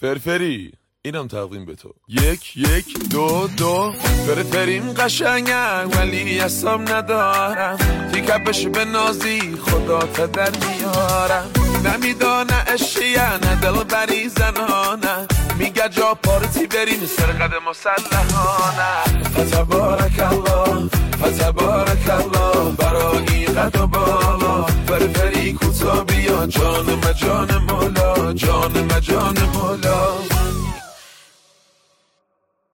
فرفری اینم تقدیم به تو. 1 1 2 2 فرفریم قشنگم ولی حساب ندارم، تیکه بشه به نازی خدا در میارم، نمیدانه اشیه نه دل بری زنانه، میگه جا پارتی بریم سرقد مسلحانه. فتبارک الله فتبارک الله برای قد و بالا، فرفری کوتا بیا جان مجان مولا، جان مجان مولا.